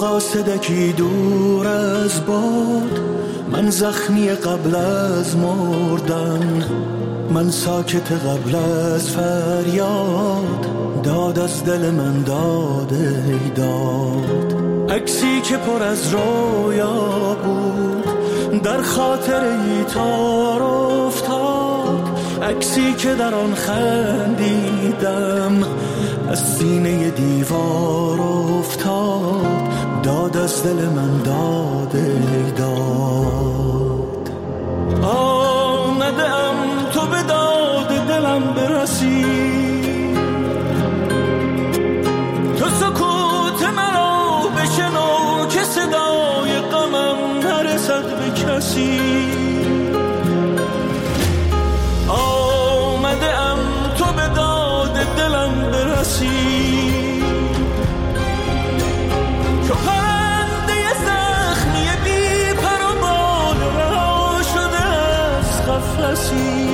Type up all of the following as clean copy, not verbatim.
قاصدکی دور از باد، من زخمی قبل از مردن، من ساکت قبل از فریاد، داد از دل من داده داد. عکسی که پر از رویا بود در خاطر ای تار افتاد، عکسی که در آن خندیدم از سینه دیوار افتاد، داد از دل من داده داد. آمدم تو به داد دلم برسی، تو سکوت مرا بشنو که صدای غمم نرسد به کسی. آمدم تو به داد دلم برسی، چو پرنده زخمی بی پر و بال رها شده از قفسی.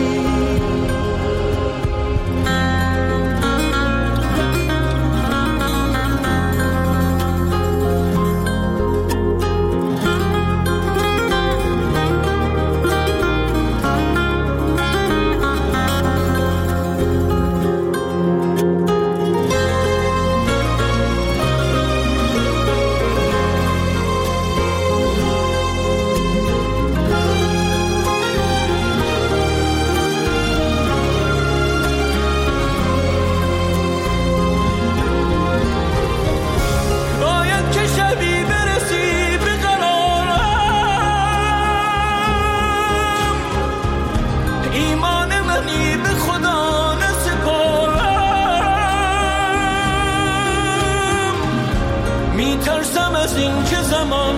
میترسم از این که زمان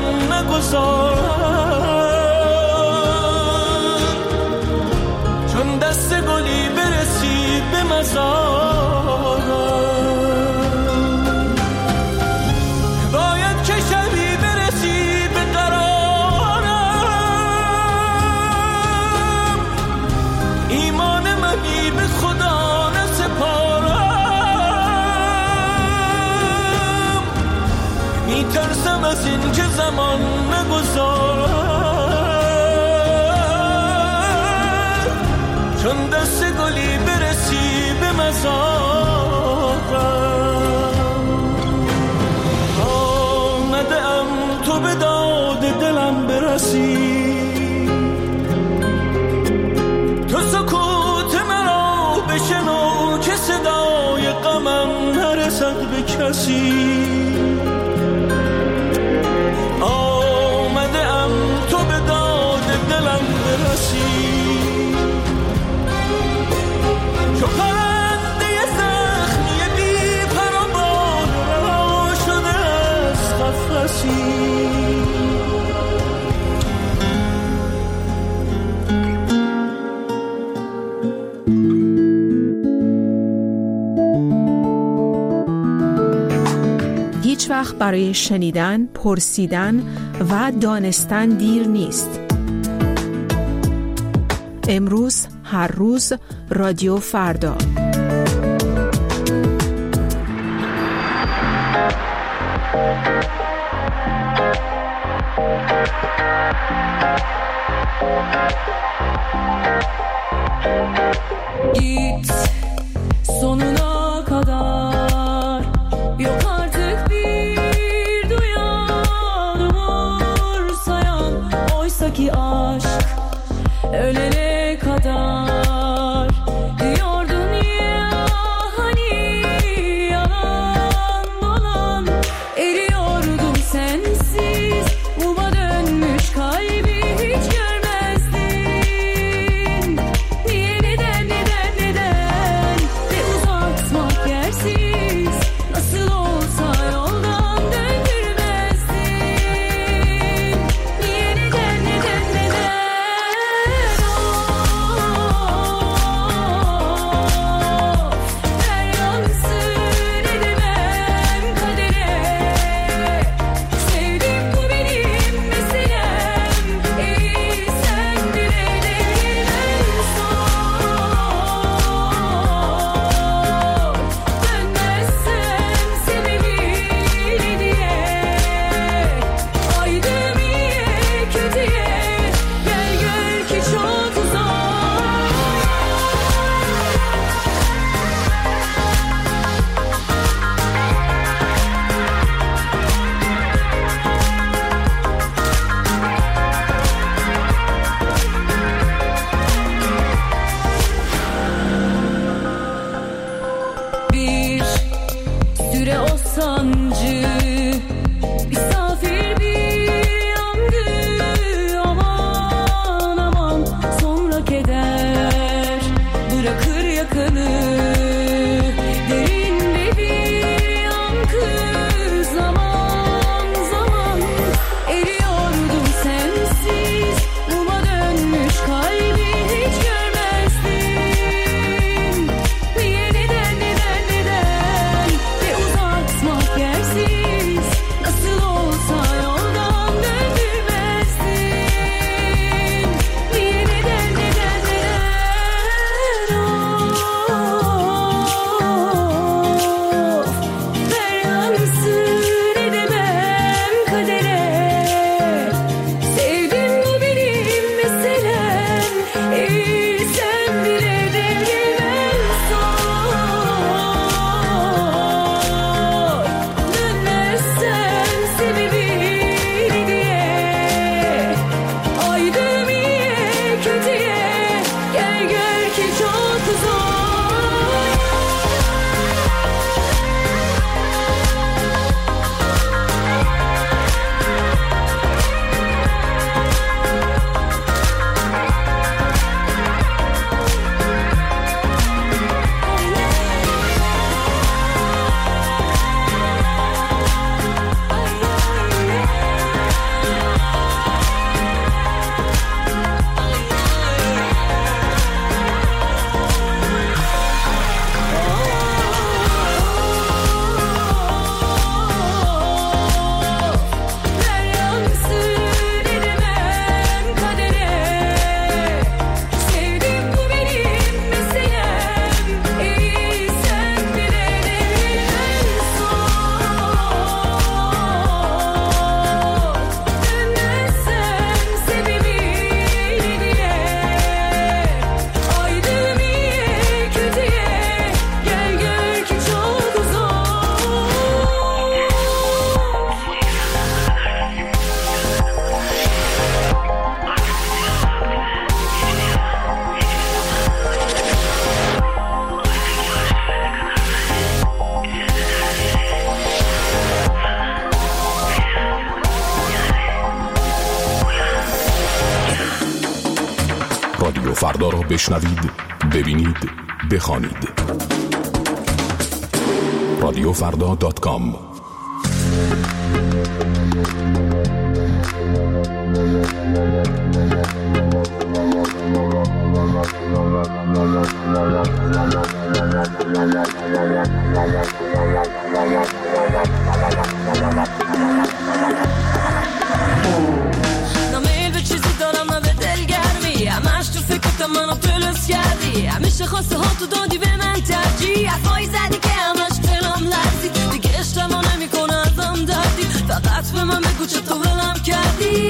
نگذارد، چون دست گلی برسی به مزارم. باید که شبی برسی به قرارم، ایمان منی به خدا نسپارم. میترسم از این که زمان نگذارد، چون دست گلی برسی به مزارم. آمدم تو به داد دلم برسی، تو سکوت مرا بشنو که صدای غمم نرسد به کسی. آمدم تو به داد دلم برسی، چو پرنده زخمی بی پر و بال رها شده از قفسی. هیچ وقت برای شنیدن، پرسیدن و دانستن دیر نیست. امروز، هر روز، رادیو فردا. Git sonuna kadar, yok artık bir duyan umur sayan, oysa ki aşk ölene kadar. Diyordun ya hani yalan dolan, eriyordum sensiz, muma dönmüş kalbi hiç görmezdin. Niye neden ve uzatmak yersiz, nasıl olsa yoldan döndürmezdin. Niye neden رادیو فردا را بشنوید، ببینید، بخوانید. رادیوفردا.com. نمیل به چیزی دارم نه به دلگرمی، همش تو فکرت منو پلس کردی، همیشه خواسته ها تو دادی به من ترجیح، حرفایی زدی که همش دلم لرزید، دیگه اشتباه نمیکنه ازم دردی، فقط به من بگو چطور ولم کردی،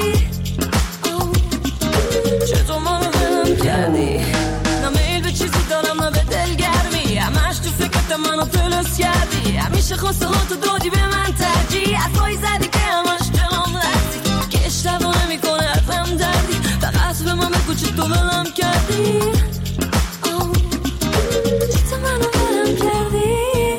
چطور منو ولم کردی. نمیل به چیزی دارم نه به دلگرمی، همش تو فکرت منو پلس کردی، همیشه خواسته ها تو دادی به من ترجیح، حرفایی زدی که همش دلم لرزید، که اشتباه نمیکنه ازم دردی، فقط به من بگو چطور ولم کردی، چطور منو ولم کردی.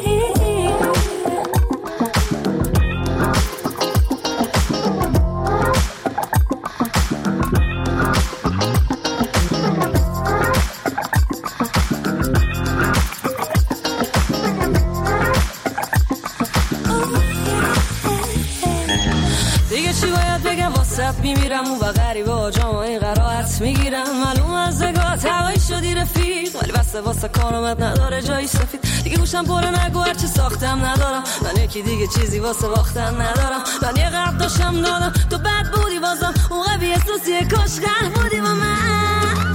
دیگه چی باید بگم واسه میمیرم و غریبه ها جامعه قرائت میگیرم، معلوم از نگاه هوایی شدی رفیق، ولی واسه کارامت نداره جایی سفید، دیگه گوشم پره نگو هرچی ساختم ندارم، من یکی دیگه چیزی واسه باختن ندارم، من یه قرد داشتم دادم تو بد بودی بازم اون قوی احساسیه کاش غرق بودی با من.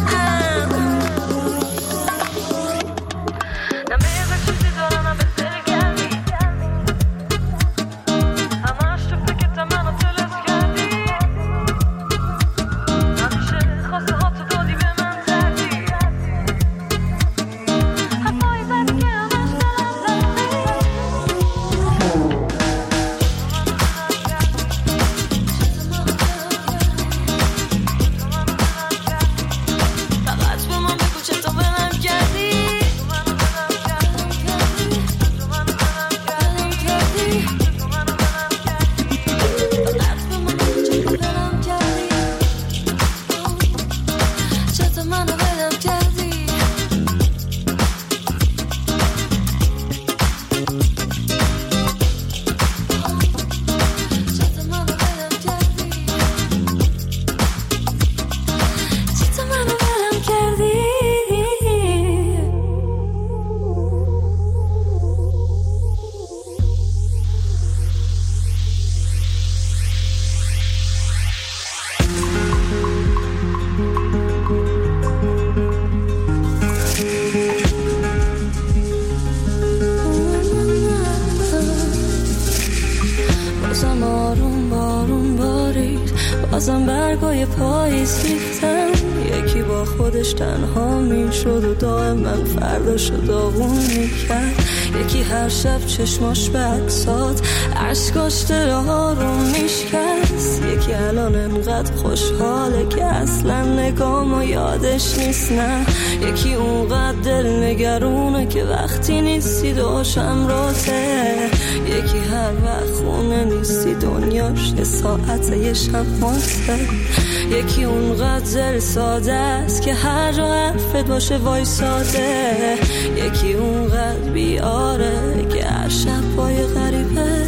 بازم برگای پاییز ریختن، یکی با خودش تنها میشد و دائم من فرداشو داغون میکرد، یکی هر شب چشماش به عکسات عشقاش دلها رو میشکست، یکی الان انقدر خوشحاله که اصلا نگامو یادش نیست، نه یکی اونقدر دل نگرونه که وقتی نیستی داشم راته، یکی هر وقت خونه نیستی دنیاش یه ساعت یه شماسه، یکی اونقدر زل ساده است که هر جا حرفت باشه وای ساده، یکی اونقدر بیاره که هر شب پای غریبه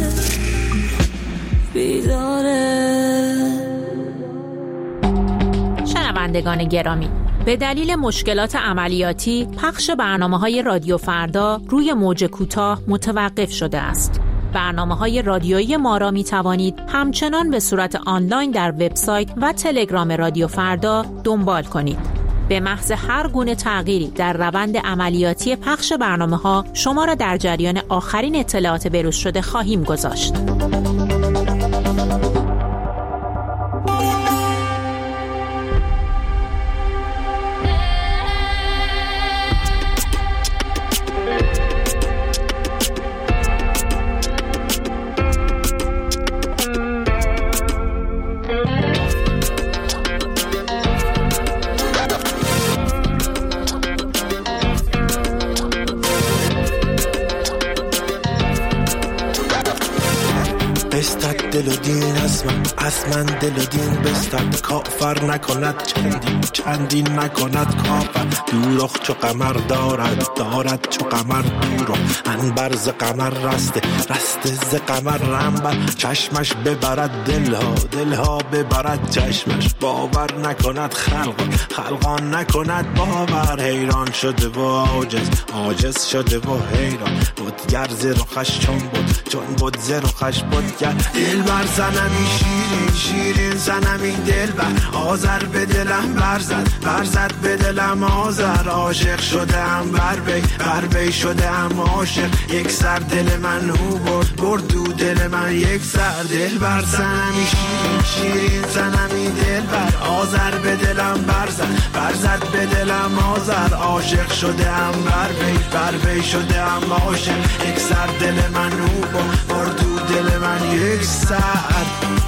بیداره. شنوندگان گرامی، به دلیل مشکلات عملیاتی پخش برنامه‌های رادیو فردا روی موج کوتاه متوقف شده است. برنامه‌های رادیویی ما را می‌توانید همچنان به صورت آنلاین در وبسایت و تلگرام رادیو فردا دنبال کنید. به محض هر گونه تغییری در روند عملیاتی پخش برنامه‌ها شما را در جریان آخرین اطلاعات بروز شده خواهیم گذاشت. Delo di دین از من دل و دین بستد، کافر نکند چندین نکند کافر. دوروخ چو قمر دارد چو قمر دوروخ، انبر ز قمر رسته ز قمر رنبر. چشمش ببرد دلها ببرد چشمش، باور نکند خلقان نکند باور. حیران شده و عاجز شده و حیران، بودگر ز رخش چون بود ز رخش بودگر. دل بر زنمی شیرین زنمی دل بر، آذر به دلم برزد به دلم آذر. عاشق شده ام بر وی شده ام عاشق، یک سر دل من او برد دو دل من یک سر. دل بر زنمی شیرین زنمی دل بر، آذر به دلم برزد به دلم آذر. عاشق شده ام بر وی شده ام عاشق، یک سر دل من او برد دو دل من یک سر.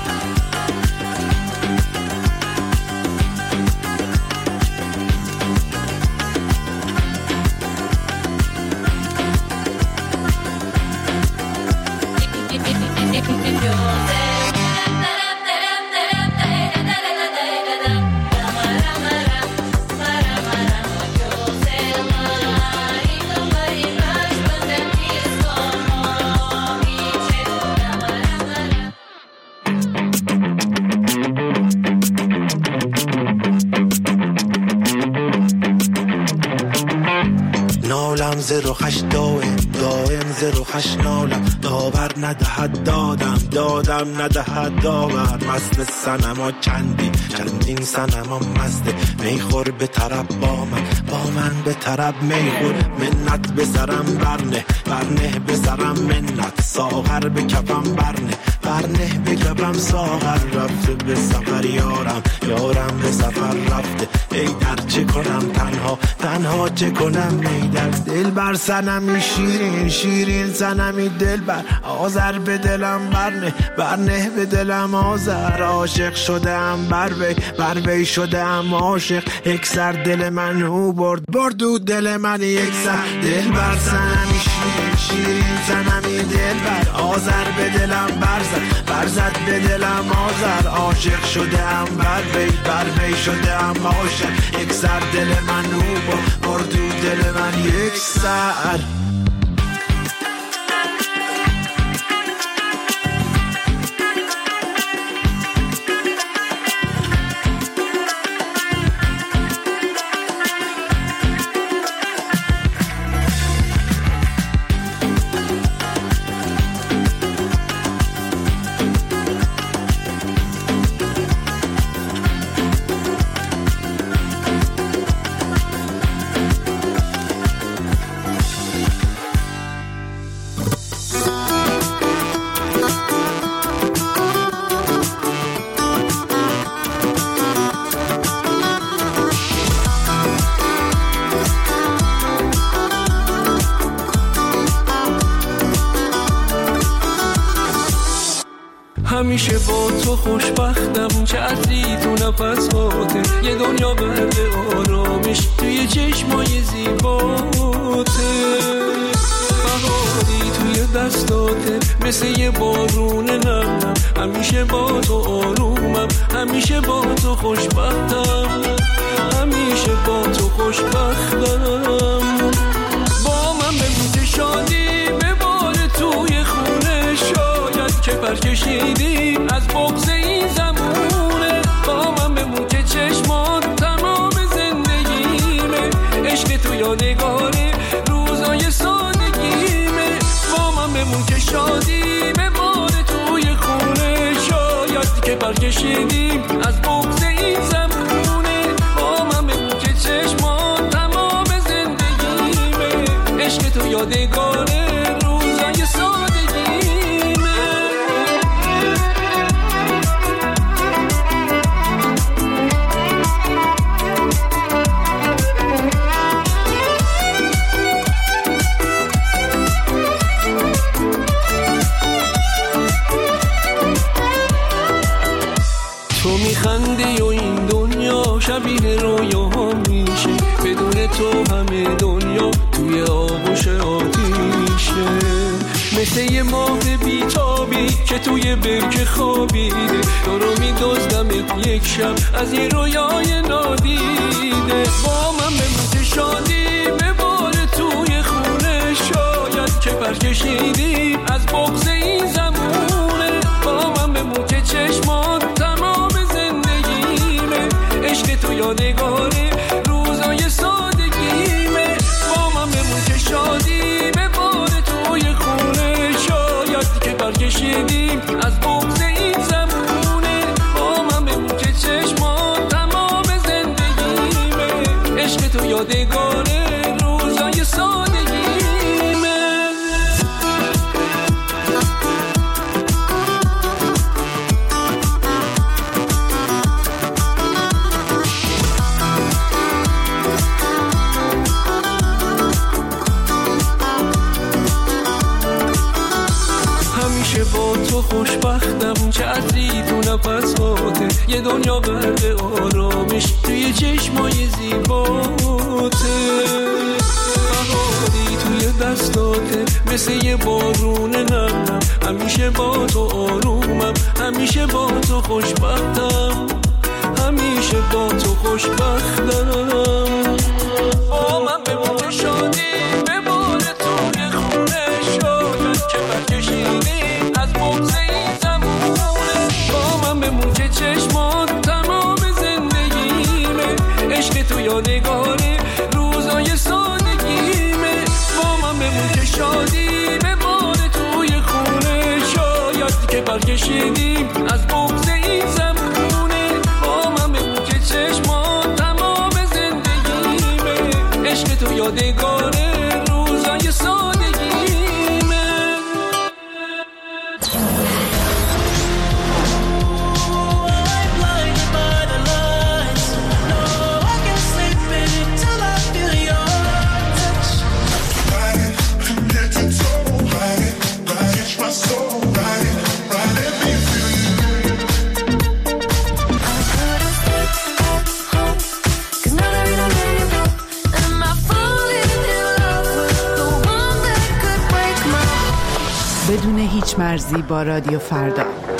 نالم ز رخش دائم ز رخش نالم، داور ندهد دادم ندهد داور. مست صنما چندین صنما مسته، میخور به طرب با من به طرب میخور. منت به سرم برنه به سرم منت، ساغر به کفم برنه به کفم ساغر. رفته به سفر یارم به سفر رفته، ای در چه کنم تنها چه کنم ای در. دل بر سنمی شیرین سنمی دل بر، آذر به دلم برنه به دلم آذر. عاشق شده ام بر وی شده ام عاشق، یک سر دل من او برد دو دل من یک سر. دل بر سنمی شیرین سنمی دل بر، آذر به دلم برزد به دلم آذر. عاشق شده ام بر وی شده ام عاشق، یک سر دل من او برد دو دل من یک سر. همیشه با تو خوشبختم، چه عطری تو نفساته، یه دنیا برد آرامش توی چشمای زیباته. بهاری توی دستاته مثل یه بارون نمم، همیشه با تو آرومم، همیشه با تو خوشبختم، همیشه با تو خوشبختم. با من به شادی بباره توی خونه، شاید که برکشیدیم از بغض این زمونه. با من بمون که چشمان تمام زندگیمه، عشق تو یادگاره روزای سادگیمه. با من بمون که شادی بباره توی خونه، شاید که برکشیدیم از بغض این زمونه. با من بمون که چشمان تمام زندگیمه، عشق تو یادگاره روزای سادگیمه. تو میخندی و این دنیا شبیه رویا میشه، بدون تو همه دنیا توی آغوش آتیشه. مثل یه ماه بیتابی که توی برکه خوابیده، تو رو میدزدمت یک شب از یه رویای نادیده. با من به موت شادی بباره توی خونه، شاید که برکشیدیم از بغض این زمونه. با من به موت چشمات تمام زندگیمه، عشق تو یادگاره روزای سادگیمه. با من به موت شادی بباره توی خونه، شاید که برکشیدیم از بغض این زمونه. با من به موت چشمات تمام زندگیمه، عشق تو یادگاره روزای سادگیمه. با تو خوشبختم که عطری تو نفساته، یه دنیا غرق آرامش توی چشمای زیباته. بهاری توی دستاته مثل یه بارون نرمم، همیشه با تو آرومم، همیشه با تو خوشبختم، همیشه با تو خوشبختم. با من به موت شادی بباره توی خونه، شاید که برکشیدیم از بغض این زمونه. با من به موت چشمات تمام زندگیمه، عشق تو یادگاره روزای سادگیمه. با من به موت شادی بباره توی خونه، شاید که برکشیدیم از بغض این زمونه. با من به موت چشمات تمام زندگیمه، عشق تو یادگاره روزای سادگیمه. بدون هیچ مرزی با رادیو فردا.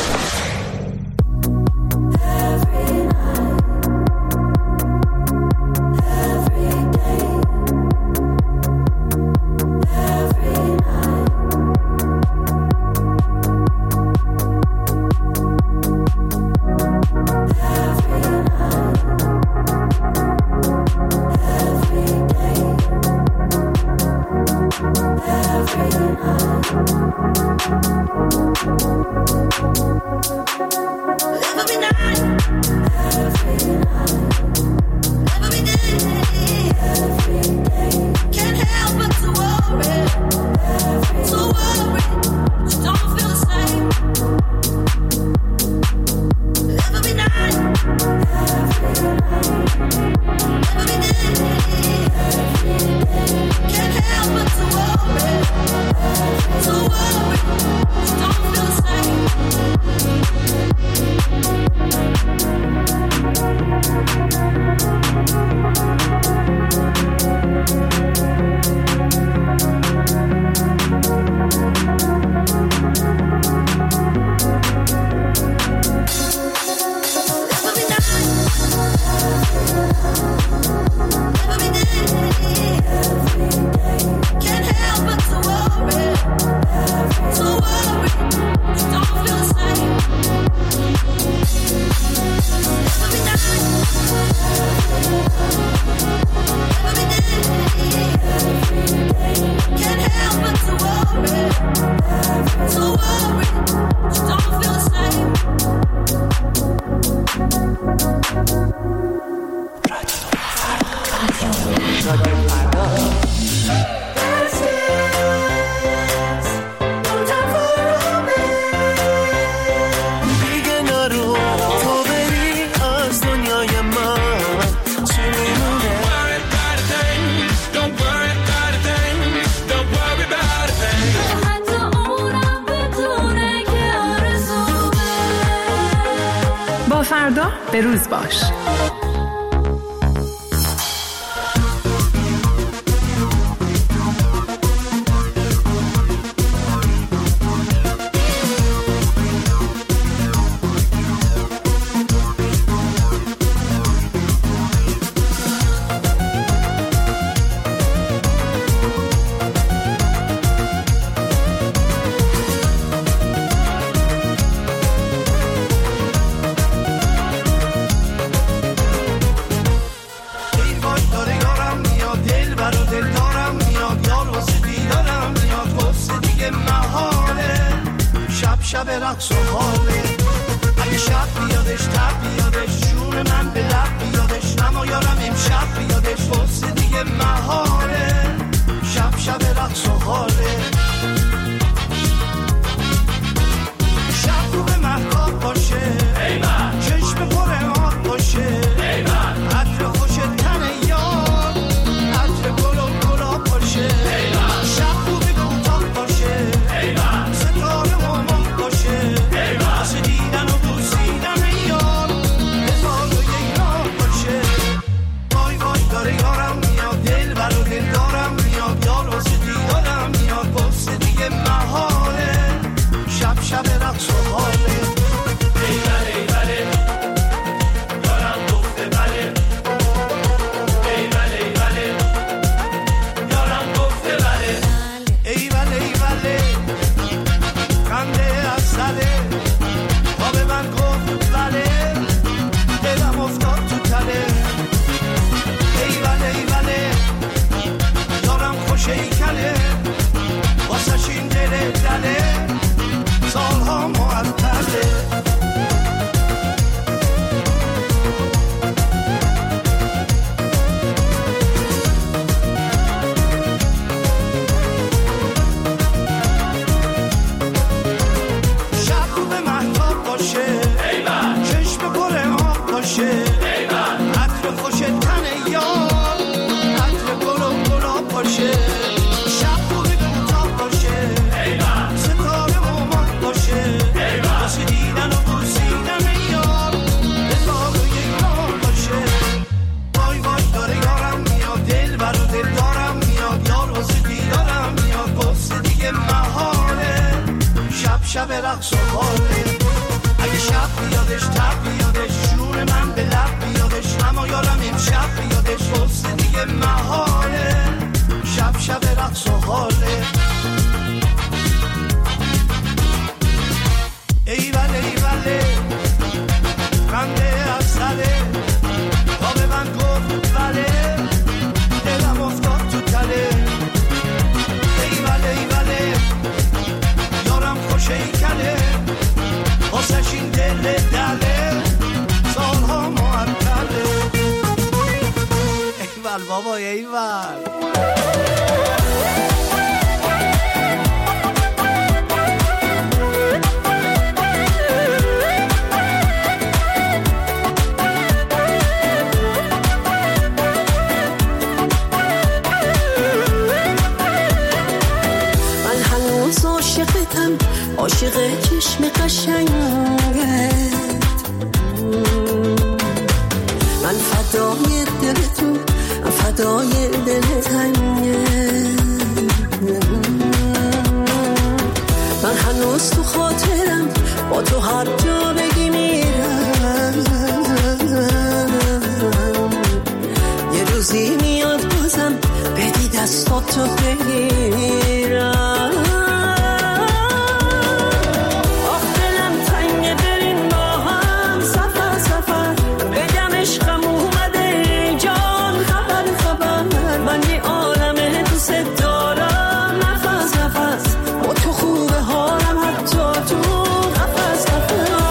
فردا به روز باش. رقص و حاله اگه شب بیادش تب بیادش جون من به لب بیادش اما یارم امشب بیادش بس دیگه محاله شب شب رقص و حاله شب رو به محتاب باشه چشم پر آب باشه عطر خوش تن یار عطر گل و گلاب باشه شب رو به کوتاه باشه ستاره و ماه باشه واسه دیدن و بوسیدن یار هزار و یک راه باشه وای وای داره یارم میاد دل بر و دل دارم میاد یار واسه دیدارم میاد بس دیگه محاله شب شب رقص و حاله شیکله واسه این دل دله سالها معطله شب رو به محتاب باشه چشم پر آب باشه عطر خوش تن یار عطر گل و گلاب باشه شب رو به کوتاه باشه ستاره و ماه باشه واسه دیدن و بوسیدن یار هزار و یک راه باشه وای وای داره یارم میاد دل بر و دل دارم میاد یار واسه دیدارم میاد بس دیگه محاله شب شب رقص و حاله اگه شب بیادش تب بیادش جون من به لب بیادش اما یارم امشب بیادش بس دیگه محاله شب شب رقص و حاله ای وله ای وله خنده از سله تا به من گفت وله دلم افتاد تو تله ای وله ای وله یارم خوش ای کله واسش این دل دله سالها معطله ایول بابا ایول عاشق چشم قشنگت من فدای دل تو من فدای دل تنگت من هنوز تو خاطرم با تو هر جا بگی میرم یه روزی میاد بازم بدی دستاتو بگیرم با تو خوبه حالم حتی تو نفس نفس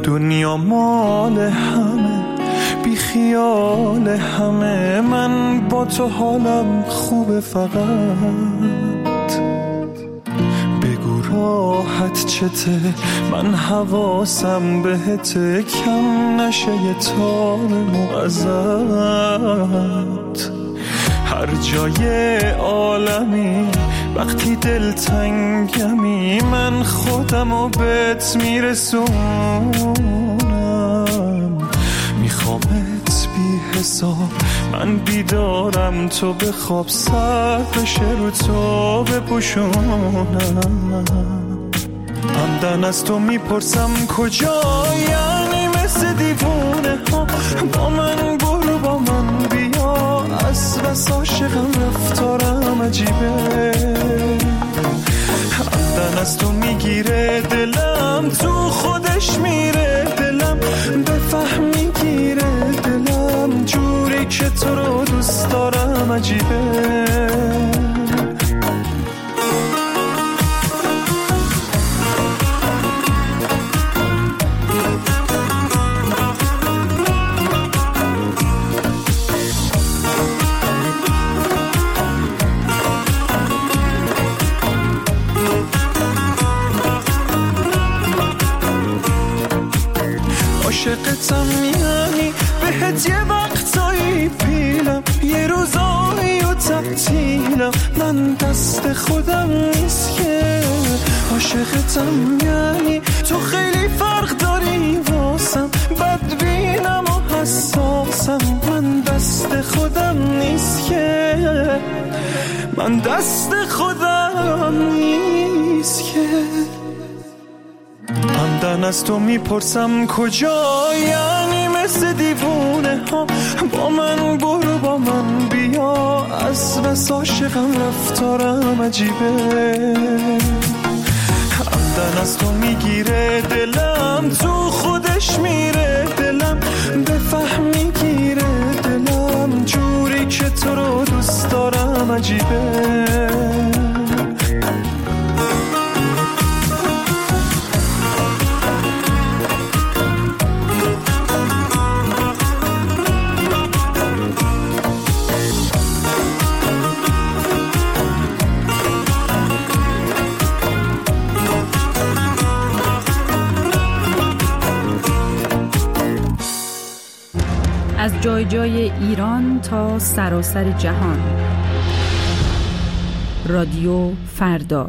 دنیا مال همه، بی خیال همه، من با تو حالم خوبه، فقط بگو راحت چته، من حواسم بهته، کم نشه یه تار موزت. هر جای عالمی وقتی دلتنگمی، من خودمو بهت میرسونم، میخوامت بی حساب، من بیدارم تو بخواب، سر بشه رو تو بپوشونم. عمدن از تو میپرسم کجا، یعنی مثل دیوونه ها با من برو، با من بیا، از بس عاشقم رفتارم عجیبه. عمدن از تو میگیره دلم، تو خودش میره دلم، بفهم میگیره دلم، جوری که تو رو دوست دارم عجیبه. عاشقتم یعنی بهت یه وقتایی پیلم، یه روزایی و تعطیلم، من دست خودم نیست که. عاشقتم یعنی تو خیلی فرق داری واسم، بدبینم و حساسم، من دست خودم نیست که، من دست خودم نیست که. عمدن از تو میپرسم کجا، یعنی مثل دیوونه ها با من برو، با من بیا، از بس عاشقم رفتارم عجیبه. عمدن از تو میگیره دلم، تو خودش میره دلم، بفهم میگیره دلم، جوری که تو رو دوست دارم عجیبه. از جای جای ایران تا سراسر جهان، رادیو فردا.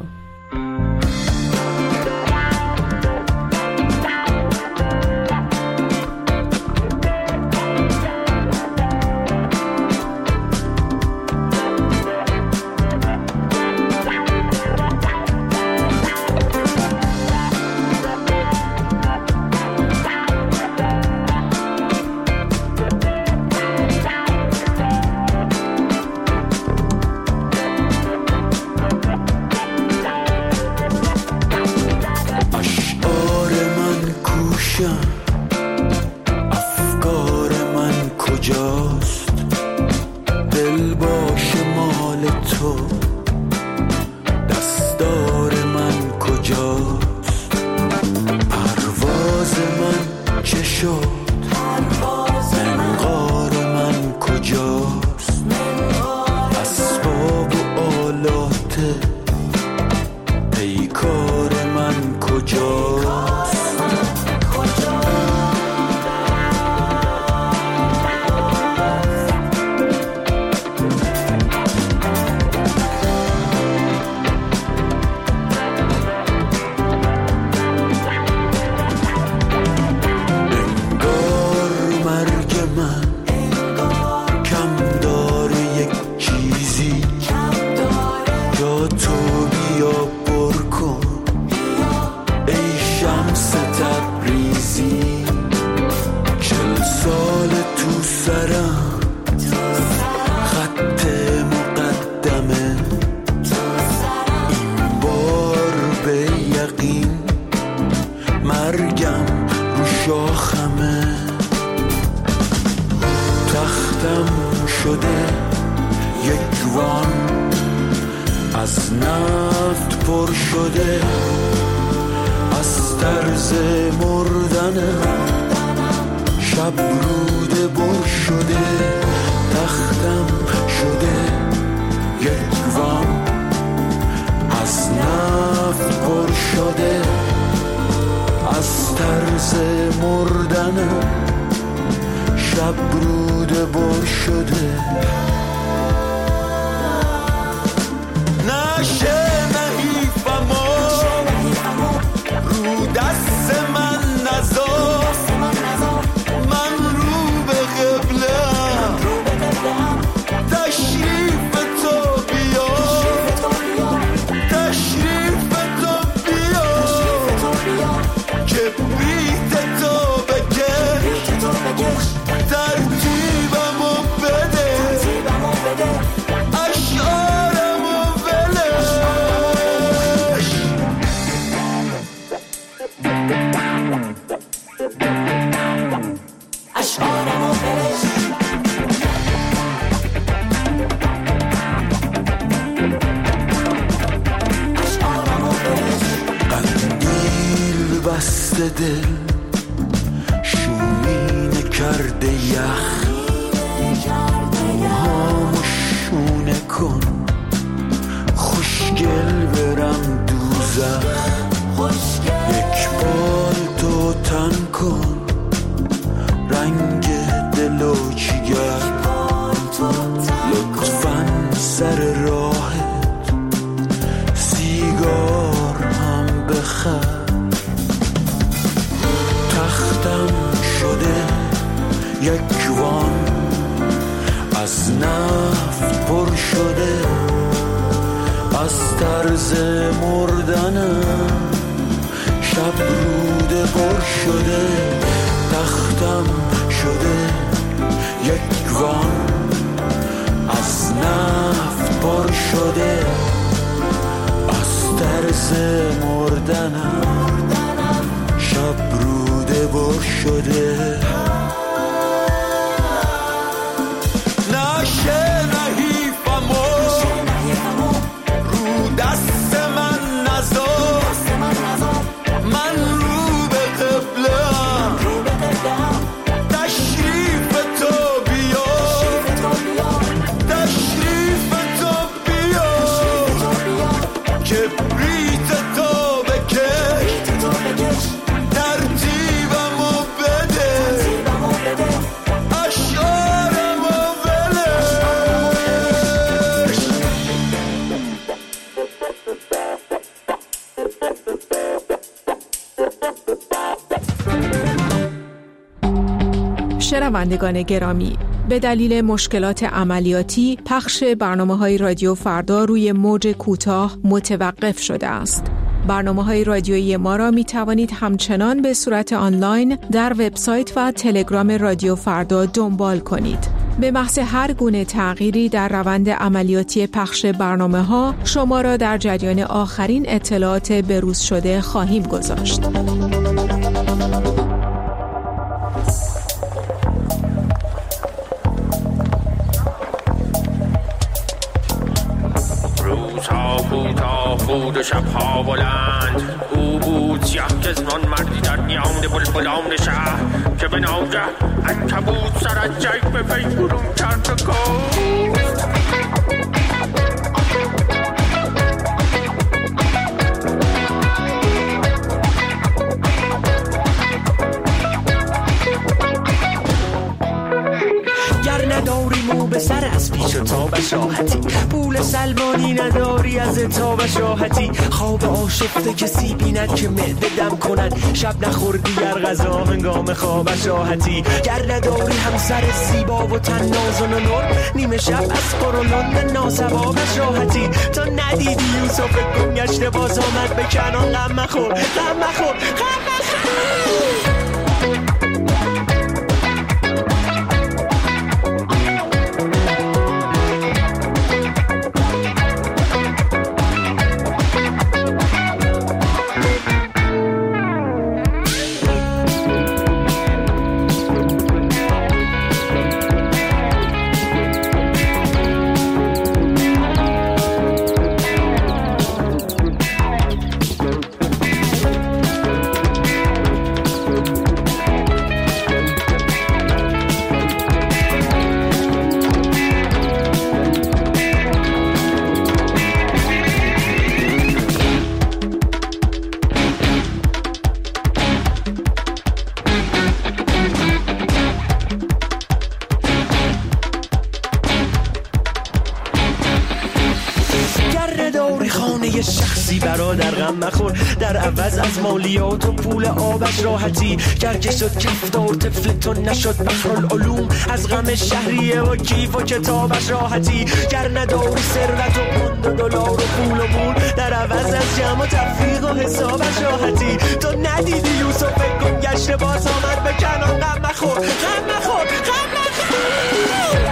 افکار من کجاست، دل باش مال تو، دستار من کجاست، پرواز من چه شد، منقار من کجاست، اسباب و آلات پیکار من کجاست. از نفت پر شده، از طرز مردن مردنم شب روده بر شده تختم شده یک وان از نفت پر شده از طرز مردنم شب روده بر شده نشه نحیفمو رو دست من نذار من رو به قبله‌ام تشریف تو بیا تشریف تو بیا کبریت تو بکش ترتیبمو بده اشعارمو ولش اشعارمو ولش اشعارمو ولش قندیل بسته دل شومینه کرده یخ موهامو شونه کن خوشگل برم دوزخ یک بار تو تن کن رنگ دل و جگر لطفاً سر راهت سیگار هم بخر تختم شده یک وان از نفت پر شده از طرز مردنم شب روده پر شده تختم شده یک وان از نفت پر شده از طرز مردنم شب روده پر شده نشه نحیفمو رو دست من نذار من رو به قبله‌ام تشریف تو بیا تشریف تو بیا کبریت تو بکش ترتیبمو بده اشعارمو ولش شنوندگان گرامی، به دلیل مشکلات عملیاتی پخش برنامه‌های رادیو فردا روی موج کوتاه متوقف شده است. برنامه‌های رادیویی ما را می توانید همچنان به صورت آنلاین در وبسایت و تلگرام رادیو فردا دنبال کنید. به محض هر گونه تغییری در روند عملیاتی پخش برنامه‌ها شما را در جریان آخرین اطلاعات بروز شده خواهیم گذاشت. بود و شبها بلند او بود سیاه جزمان مردی در میان بلبلان شهر که به ناگه عنکبوت سر از جیب به پی برون کرد و گفت نداری مو به سر از پیش و تا بشاهتی پول سلمانی نداری از تا بشاهتی خواب آشفته کسی بیند که معده دم کند شب نخوردی گر غذا هنگام خواب شاهتی گر نداری همسر زیبا و تن نازن و نور نیمه شب از قرولان ناسبا بشاهتی تا ندیدی یوسف گم گشته باز آمد به کنان غم مخور غم مخور غم مخور غم مخور، در عوض از مالیات و پول آبش راحتی. گرگه شد کفتار طفل تو نشد بحرالعلوم، از غم شهریه و کیف و کتابش راحتی. گر نداری ثروت و پوند و دلار و پول و مول، در عوض از جمع و تفریق و حسابش راحتی. تو ندیدی یوسف گم گشته باز آمد به کنان، غم مخور غم مخور غم مخور.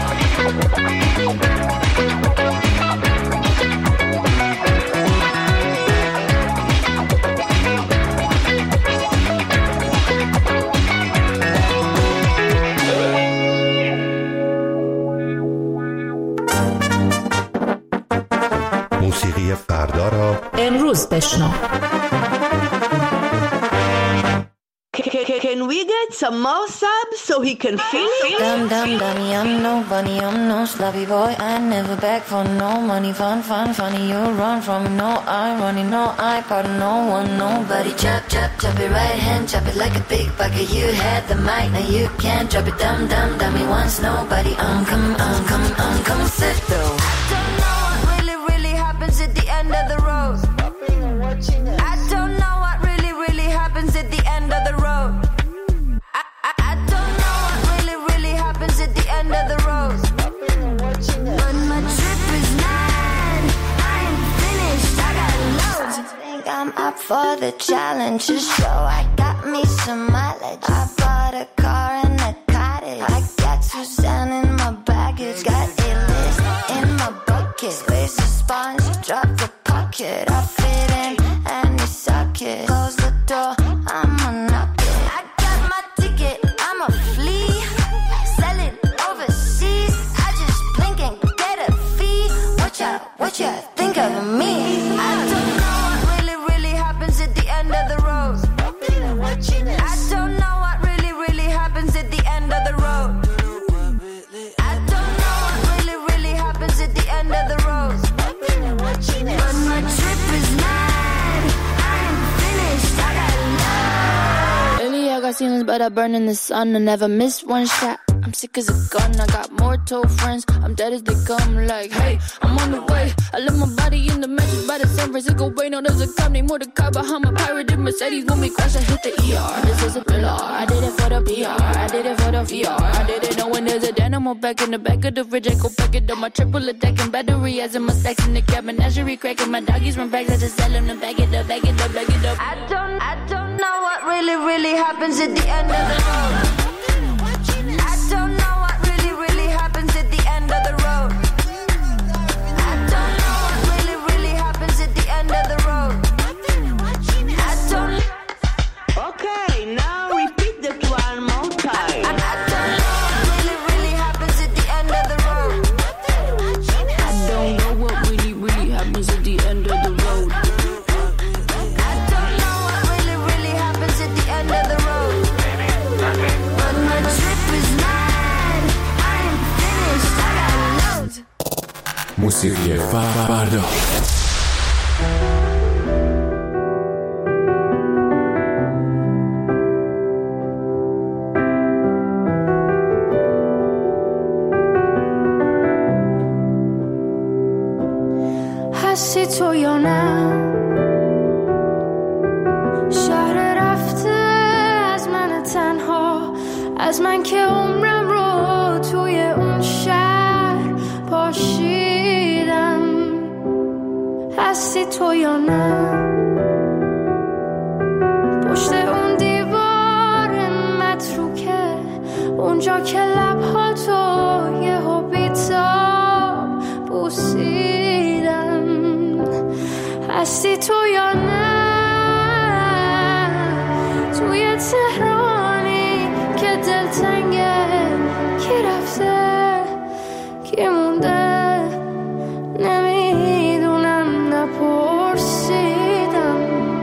موسیقی فردا را امروز بشنو. Can we get some more subs so he can finish? Dummy, I'm nobody, I'm no sloppy boy. I never beg for no money. Funny, you run from me. No irony, no I pardon no one, nobody. Chop it right hand, chop it like a big bucket. You had the mic, now you can't drop it. Dummy, once nobody. I'm coming, sit though. I don't know what really happens at the end of the road. I don't know what really happens at the end of the road. I don't know what really happens at the end of the road. But my trip is mad. I ain't finished. I got loads. I think I'm up for the challenge. So I got me some mileage. I bought a car and a cottage. I got Suzanne in my baggage. Got a list in my bucket. Space a sponge, drop the pocket. I fit in any socket. Close the door, I'ma knock it. I got my ticket, I'ma flee. Sell it overseas. I just blink and get a fee. What you think of me? I don't know what really happens at the end of the road. I don't know what really happens at the end of the road. I don't know what really happens at the end of the road. But my trip is mad. I ain't finished. I got love. Lately I got ceilings, but I burn in the sun. I never miss one shot. I'm sick as a gun. I got more toe friends. I'm dead as they come. Like, hey, I'm on the way. I left my body in the mattress by the San Francisco Bay. No, there's a cop named Mordecai behind my pirated Mercedes. When we crash, I hit the ER. This is a thriller. I did it for the PR. I did it for the VR. I did it knowing there's a dynamo back in the back of the fridge. I go pack it up. My triple attack and battery as in my stacks in the cabin. Menagerie cracking. My doggies run back. I just sell them to back it up. I don't know what really happens at the end of the road. I don't know what really happens at the end of the road. I don't know what really happens at the end of the road. I don't. Okay, now repeat that one more time. I don't know what really happens at the end of the road. I don't know what really happens at the end of the road. I don't know what really happens at the end of the road. But my trip is mad. I ain't finished. I got loads. موسیقی فردا. هستی تو یا نه شهر رفته از من تنها، از من که عمرم رو توی اون شهر پاشیدم. هستی تو یا نه پشت اون دیوار متروکه، اونجا که لبها تو یه بیتاب بوسیدم. هستی تو یا نه توی تهرانی که دلتنگه، کی رفته کی مونده نمیدونم، نپرسیدم،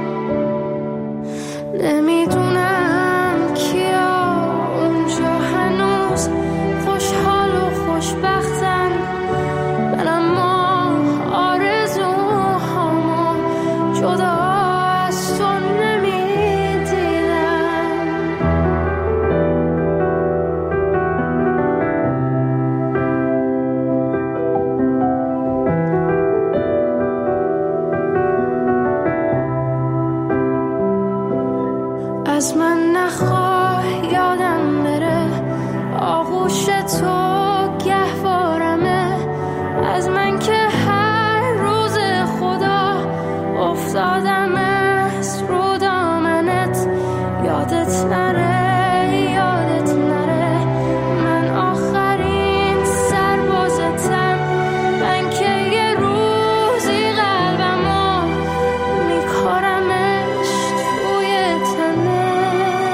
نمیدونم کیا اونجا هنوز خوشحال و خوشبختن. من اما آرزوهامو جدا از تو نمیدیدم. از من نخواه یادم بره، آغوش تو گهوارمه، از من که هر روز خدا افتادم از رو دامنت، یادت نره یادت نره من آخرین سربازتم، من که یه روزی قلبمو میکارمش توی تنت،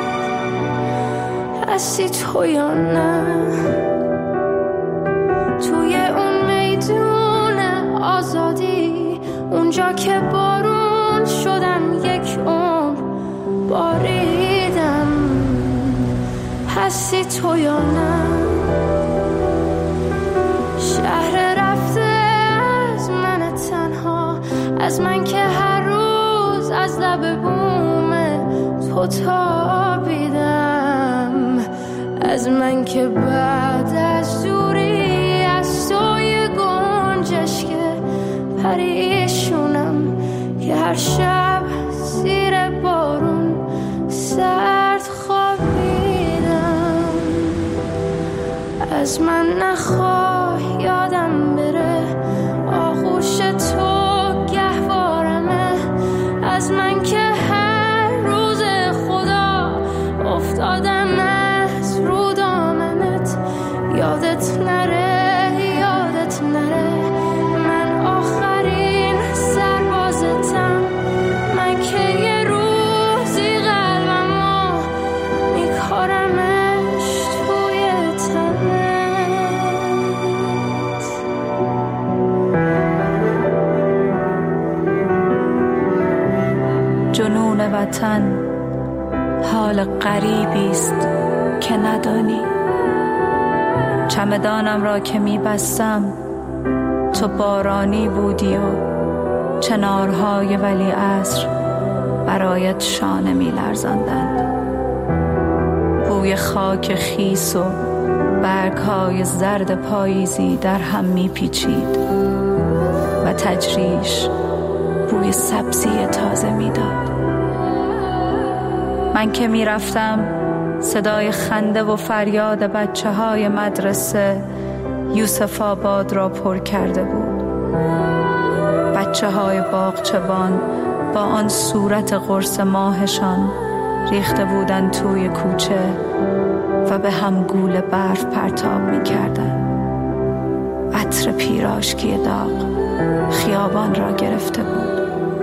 هستی تو یا نه توی اون میدون آزادی، اونجا که بارون شدم یک عمر باریدم، هستی تو یا نه شهر رفته از من تنها، از من که هر روز از لب بوم تو تابیدم، از من که بعد از دوری از توی گنجش که پریشونم، که هر شب زیر بارون سرد خوابیدم، از من نخواه یادم بره، آغوش تو گهوارمه، از من که هر روز خدا افتادم از رو دامنت، یادت نره یادت نره من آخرین سربازتم، من که یه روزی قلبمو میکارمش توی تنت. جنون وطن حال غریبیست که ندانی، چمدانم را که میبستم تو بارانی بودی و چنارهای ولی عصر برایت شانه میلرزاندند، بوی خاک خیس و برگهای زرد پاییزی در هم میپیچید و تجریش بوی سبزی تازه میداد. من که میرفتم صدای خنده و فریاد بچه های مدرسه یوسف آباد را پر کرده بود، بچه های باغچبان با آن صورت قرص ماهشان ریخته بودند توی کوچه و به هم گول برف پرتاب می کردن. عطر پیراشکی داغ خیابان را گرفته بود.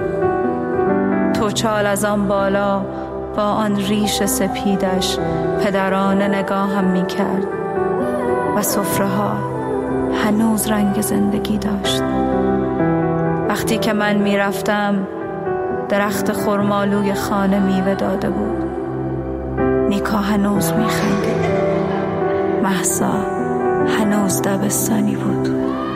توچال از آن بالا با آن ریش سپیدش پدرانه نگاهم می کرد و سفره ها هنوز رنگ زندگی داشت. وقتی که من می رفتم درخت خرمالوی خانه میوه داده بود. نیکا هنوز می خندید. مهسا هنوز دبستانی بود.